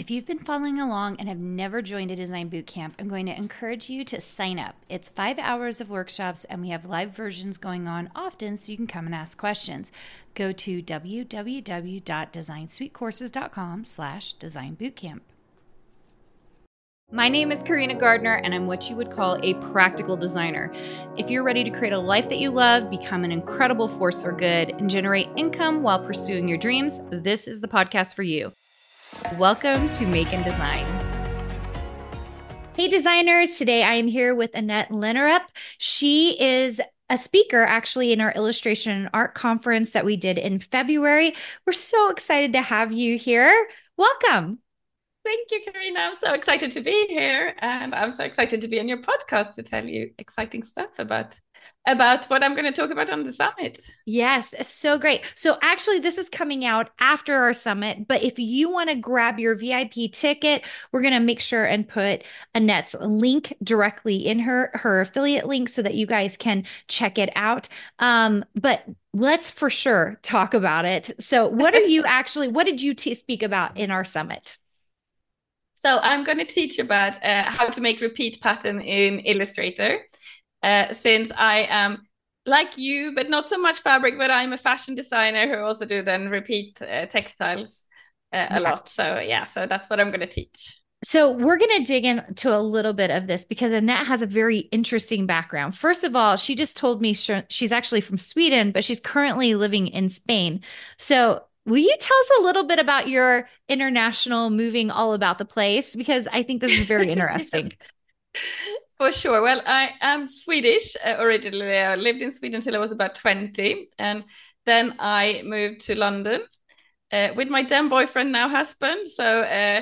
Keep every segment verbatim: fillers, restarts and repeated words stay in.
If you've been following along and have never joined a design boot camp, I'm going to encourage you to sign up. It's five hours of workshops, and we have live versions going on often, so you can come and ask questions. Go to www.designsweetcourses.com slash design bootcamp. My name is Karina Gardner, and I'm what you would call a practical designer. If you're ready to create a life that you love, become an incredible force for good, and generate income while pursuing your dreams, this is the podcast for you. Welcome to Make and Design. Hey designers, today I am here with Annette Leenerup. She is a speaker actually in our illustration and art conference that we did in February. We're so excited to have you here. Welcome. Thank you, Karina. I'm so excited to be here, and I'm so excited to be on your podcast to tell you exciting stuff about about what I'm going to talk about on the summit. Yes, so great. So actually, this is coming out after our summit, but if you want to grab your V I P ticket, we're going to make sure and put Annette's link directly in her, her affiliate link so that you guys can check it out. Um, but let's for sure talk about it. So what are you actually, what did you t- speak about in our summit? So I'm going to teach about uh, how to make repeat pattern in Illustrator. Uh, since I am like you, but not so much fabric, but I'm a fashion designer who also do then repeat uh, textiles uh, a yeah. lot. So yeah, so that's what I'm going to teach. So we're going to dig into a little bit of this because Annette has a very interesting background. First of all, she just told me she, she's actually from Sweden, but she's currently living in Spain. So will you tell us a little bit about your international moving all about the place? Because I think this is very interesting. Yes. For sure. Well, I am Swedish uh, originally. I lived in Sweden until I was about twenty. And then I moved to London uh, with my then boyfriend, now husband. So uh,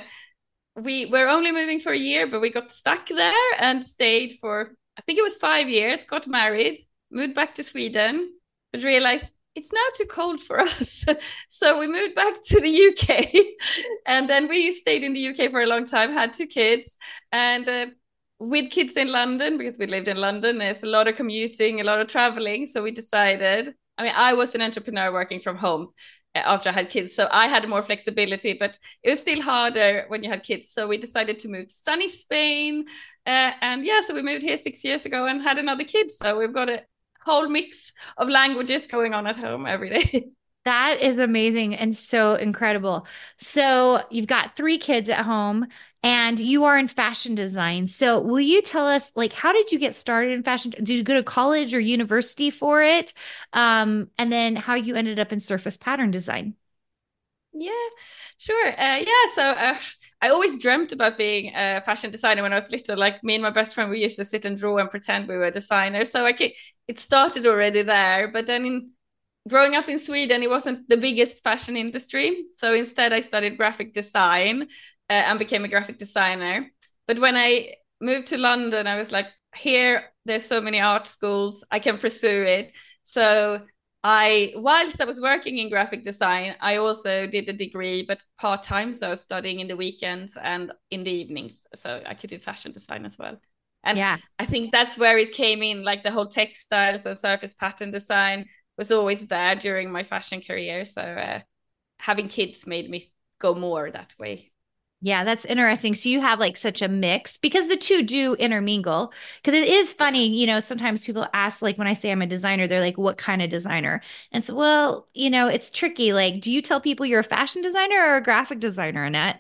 we were only moving for a year, but we got stuck there and stayed for, I think it was five years, got married, moved back to Sweden, but realized it's now too cold for us. So we moved back to the U K. And then we stayed in the U K for a long time, had two kids. And uh, with kids in London, because we lived in London, there's a lot of commuting, a lot of traveling. So we decided, I mean, I was an entrepreneur working from home after I had kids. So I had more flexibility, but it was still harder when you had kids. So we decided to move to sunny Spain. Uh, and yeah, so we moved here six years ago and had another kid. So we've got a whole mix of languages going on at home every day. That is amazing and so incredible. So you've got three kids at home and you are in fashion design. So will you tell us, like, how did you get started in fashion? Did you go to college or university for it? Um, and then how you ended up in surface pattern design? Yeah, sure. Uh, yeah, so uh, I always dreamt about being a fashion designer when I was little. Like me and my best friend, we used to sit and draw and pretend we were designers. So I can, it started already there. But then in growing up in Sweden, it wasn't the biggest fashion industry. So instead, I studied graphic design uh, and became a graphic designer. But when I moved to London, I was like, here, there's so many art schools, I can pursue it. So I, whilst I was working in graphic design, I also did a degree, but part-time. So I was studying in the weekends and in the evenings. So I could do fashion design as well. And yeah. I think that's where it came in, like the whole textiles and surface pattern design was always there during my fashion career. So uh, having kids made me go more that way. Yeah, that's interesting. So you have like such a mix because the two do intermingle. Because it is funny, you know, sometimes people ask, like when I say I'm a designer, they're like, what kind of designer? And so, well, you know, it's tricky. Like, do you tell people you're a fashion designer or a graphic designer, Annette?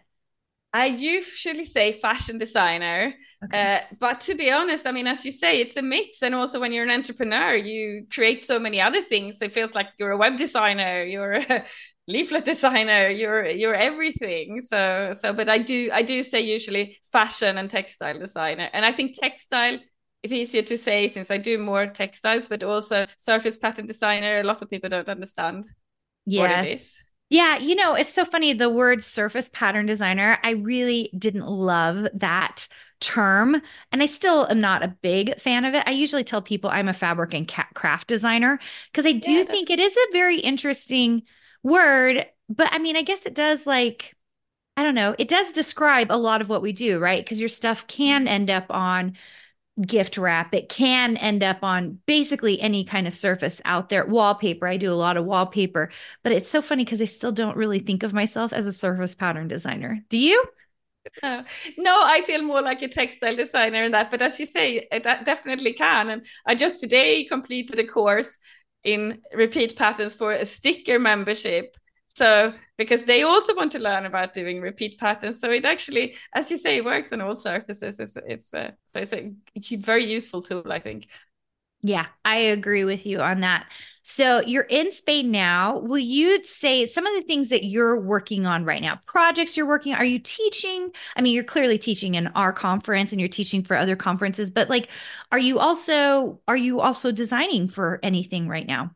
I usually say fashion designer, okay. uh, but to be honest, I mean, as you say, it's a mix. And also when you're an entrepreneur, you create so many other things. It feels like you're a web designer, you're a leaflet designer, you're you're everything. So so, but I do I do say usually fashion and textile designer. And I think textile is easier to say since I do more textiles, but also surface pattern designer. A lot of people don't understand yes. what it is. Yeah, you know, it's so funny. The word surface pattern designer, I really didn't love that term. And I still am not a big fan of it. I usually tell people I'm a fabric and craft designer because I do yeah, think it is a very interesting word. But I mean, I guess it does like, I don't know, it does describe a lot of what we do, right? Because your stuff can end up on gift wrap. It can end up on basically any kind of surface out there. Wallpaper. I do a lot of wallpaper, but it's so funny because I still don't really think of myself as a surface pattern designer. Do you? Uh, no, I feel more like a textile designer in that, but as you say, it definitely can. And I just today completed a course in repeat patterns for a sticker membership. So because they also want to learn about doing repeat patterns, so it actually, as you say, works on all surfaces. It's it's a so it's a very useful tool, I think. Yeah, I agree with you on that. So you're in Spain now. Will you say some of the things that you're working on right now, projects you're working on, are you teaching? I mean, you're clearly teaching in our conference and you're teaching for other conferences, but like, are you also are you also designing for anything right now?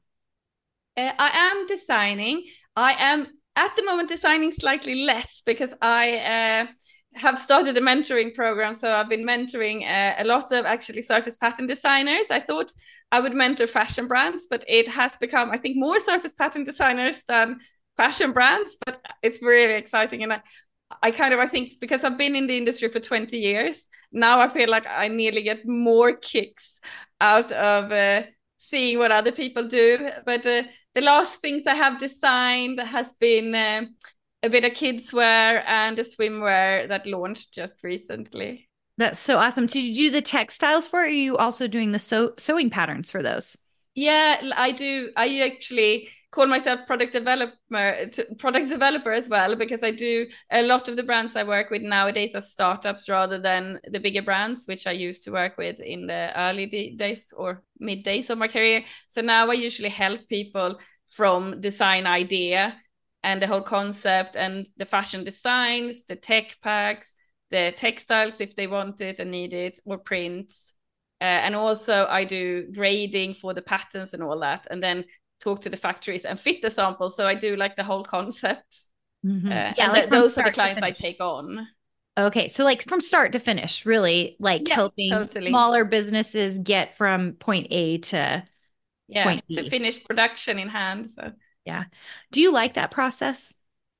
Uh, I am designing. I am at the moment designing slightly less because I uh, have started a mentoring program. So I've been mentoring uh, a lot of actually surface pattern designers. I thought I would mentor fashion brands, but it has become, I think, more surface pattern designers than fashion brands. But it's really exciting. And I, I kind of, I think because I've been in the industry for twenty years, now I feel like I nearly get more kicks out of uh, seeing what other people do. But uh, the last things I have designed has been um, a bit of kids wear and a swimwear that launched just recently. That's so awesome. Did you do the textiles for it? Or are you also doing the sew sewing patterns for those? Yeah, I do. I actually call myself product developer, product developer as well, because I do a lot of the brands I work with nowadays are startups rather than the bigger brands, which I used to work with in the early days or mid days of my career. So now I usually help people from design idea and the whole concept and the fashion designs, the tech packs, the textiles if they want it and need it, or prints. Uh, and also I do grading for the patterns and all that, and then talk to the factories and fit the samples. So I do like the whole concept. Mhm. Uh, Yeah, and like th- from those are the start to clients I finish. take on. Okay, so like from start to finish, really like Yeah, helping totally. smaller businesses get from point A to Yeah, point to B. finish production in hand. So Yeah. Do you like that process?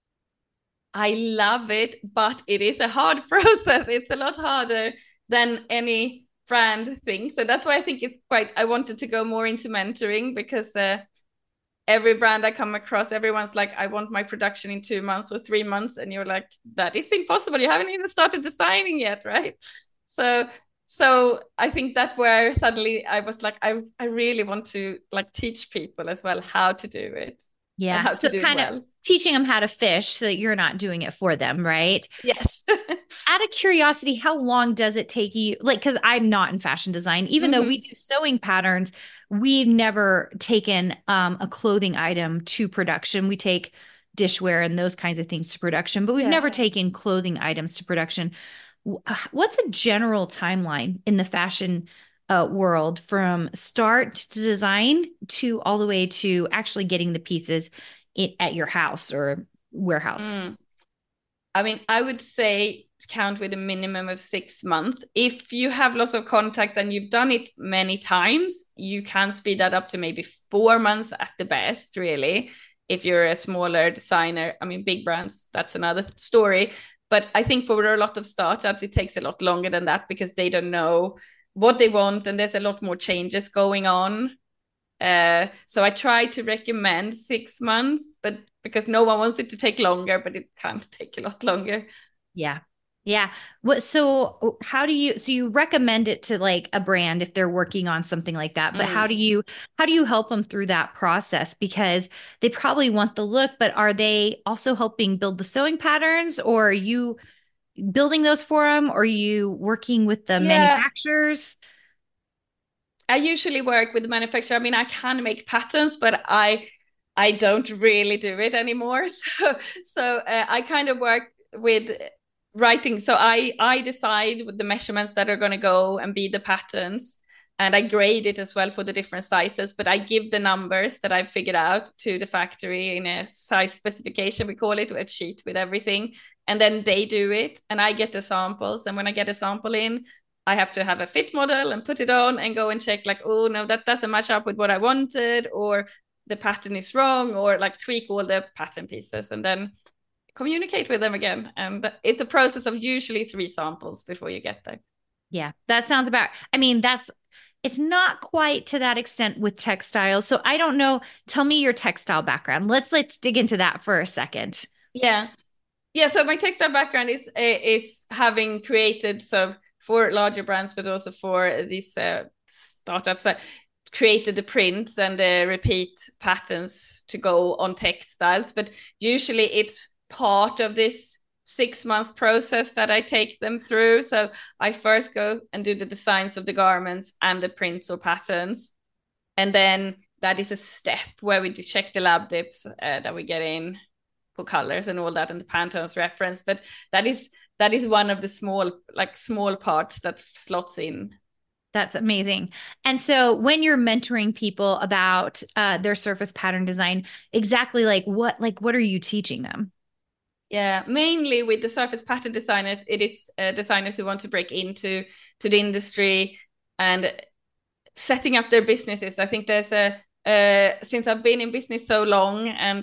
I love it, but it is a hard process. It's a lot harder than any brand thing. So that's why I think it's quite, I wanted to go more into mentoring because uh, every brand I come across, everyone's like, I want my production in two months or three months. And you're like, that is impossible. You haven't even started designing yet, right? So so I think that's where suddenly I was like, I, I really want to like teach people as well how to do it and Yeah. how to So do it kind of well. teaching them how to fish so that you're not doing it for them, right? Yes. Out of curiosity, how long does it take you? Like, because I'm not in fashion design, even though we Mm-hmm. do sewing patterns, we've never taken um, a clothing item to production. We take dishware and those kinds of things to production, but we've Yeah. never taken clothing items to production. What's a general timeline in the fashion uh, world from start to design to all the way to actually getting the pieces in, at your house or warehouse? Mm. I mean, I would say count with a minimum of six months. If you have lots of contacts and you've done it many times, you can speed that up to maybe four months at the best, really. If you're a smaller designer, I mean, big brands, that's another story. But I think for a lot of startups, it takes a lot longer than that because they don't know what they want and there's a lot more changes going on. Uh, so I try to recommend six months, but because no one wants it to take longer, but it can take a lot longer. Yeah. Yeah. What, so how do you, so you recommend it to like a brand if they're working on something like that, but how Mm. do you, how do you help them through that process? Because they probably want the look, but are they also helping build the sewing patterns or are you building those for them? Or are you working with the Yeah, manufacturers? I usually work with the manufacturer. I mean, I can make patterns, but I I don't really do it anymore. So so uh, I kind of work with writing. So I I decide with the measurements that are going to go and be the patterns, and I grade it as well for the different sizes. But I give the numbers that I've figured out to the factory in a size specification. We call it a sheet with everything, and then they do it, and I get the samples. And when I get a sample in, I have to have a fit model and put it on and go and check like, oh no, that doesn't match up with what I wanted, or the pattern is wrong, or like tweak all the pattern pieces and then communicate with them again. And it's a process of usually three samples before you get there. Yeah, that sounds about, I mean, that's, it's not quite to that extent with textiles. So I don't know. Tell me your textile background. Let's let's dig into that for a second. Yeah. Yeah, so my textile background is is having created so for larger brands, but also for these uh, startups. I created the prints and the repeat patterns to go on textiles, but usually it's part of this six month process that I take them through. So I first go and do the designs of the garments and the prints or patterns, and then that is a step where we do check the lab dips uh, that we get in for colors and all that, and the Pantone's reference. But that is that is one of the small like small parts that slots in. That's amazing. And so when you're mentoring people about uh, their surface pattern design, exactly like what like what are you teaching them? Yeah, mainly with the surface pattern designers, it is uh, designers who want to break into to the industry and setting up their businesses. I think there's a uh, since I've been in business so long, and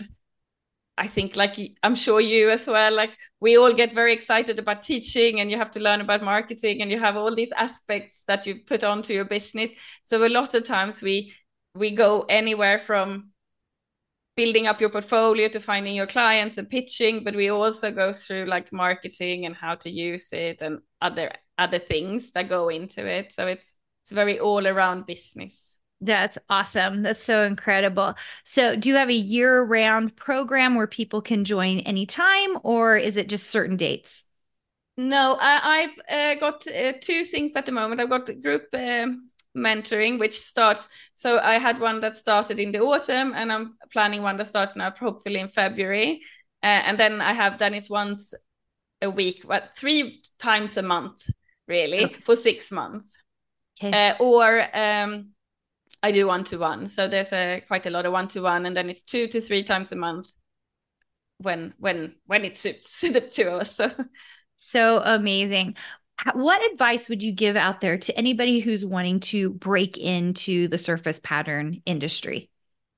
I think like I'm sure you as well, like we all get very excited about teaching, and you have to learn about marketing, and you have all these aspects that you put onto your business. So a lot of times we we go anywhere from building up your portfolio to finding your clients and pitching, but we also go through like marketing and how to use it and other other things that go into it. So it's it's very all around business. That's awesome. That's so incredible. So, do you have a year-round program where people can join anytime, or is it just certain dates? No, I, I've uh, got uh, two things at the moment. I've got group um mentoring, which starts. So I had one that started in the autumn, and I'm planning one that starts now, hopefully in February. Uh, and then I have done it once a week, but three times a month, really, Okay. for six months. Okay. Uh, or um, I do one to one. So there's a quite a lot of one to one, and then it's two to three times a month when when when it suits the two of us. So So amazing. What advice would you give out there to anybody who's wanting to break into the surface pattern industry?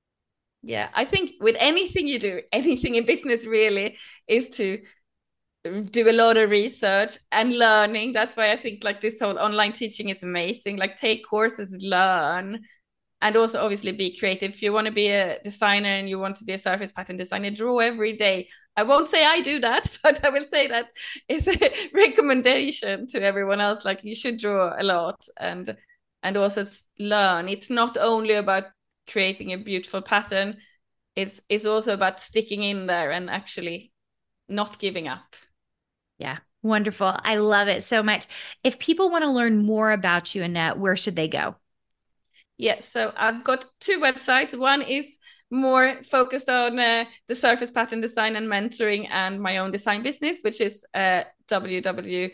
yeah, I think with anything you do, anything in business really, is to do a lot of research and learning. That's why I think like this whole online teaching is amazing. Like take courses, learn, and also obviously be creative. If you want to be a designer and you want to be a surface pattern designer, draw every day. I won't say I do that, but I will say that is a recommendation to everyone else. Like you should draw a lot and and also learn. It's not only about creating a beautiful pattern. It's it's also about sticking in there and actually not giving up. Yeah, wonderful. I love it so much. If people want to learn more about you, Annette, where should they go? Yes, so I've got two websites. One is more focused on uh, the surface pattern design and mentoring and my own design business, which is uh, w w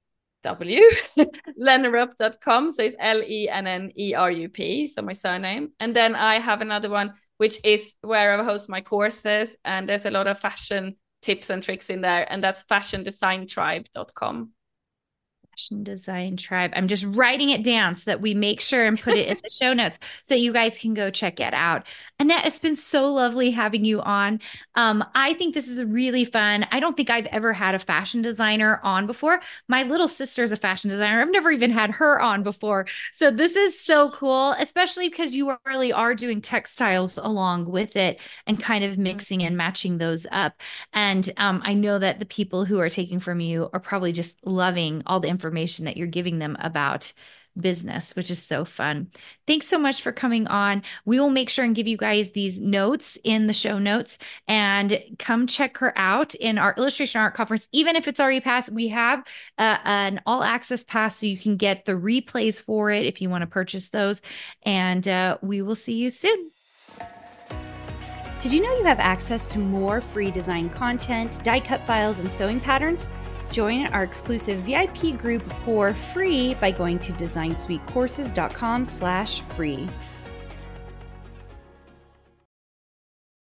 w dot lennerup dot com. So it's L E N N E R U P, so my surname. And then I have another one, which is where I host my courses, and there's a lot of fashion tips and tricks in there, and that's fashion design tribe dot com. Fashion Design Tribe. I'm just writing it down so that we make sure and put it in the show notes so you guys can go check it out. Annette, it's been so lovely having you on. Um, I think this is really fun. I don't think I've ever had a fashion designer on before. My little sister is a fashion designer. I've never even had her on before. So this is so cool, especially because you really are doing textiles along with it and kind of mixing and matching those up. And um, I know that the people who are taking from you are probably just loving all the information information that you're giving them about business, which is so fun. Thanks so much for coming on. We will make sure and give you guys these notes in the show notes, and come check her out in our illustration art conference. Even if it's already passed, we have uh, an all access pass, so you can get the replays for it if you want to purchase those. And uh, we will see you soon. Did you know you have access to more free design content, die cut files, and sewing patterns? Join our exclusive V I P group for free by going to design suite courses dot com slash free.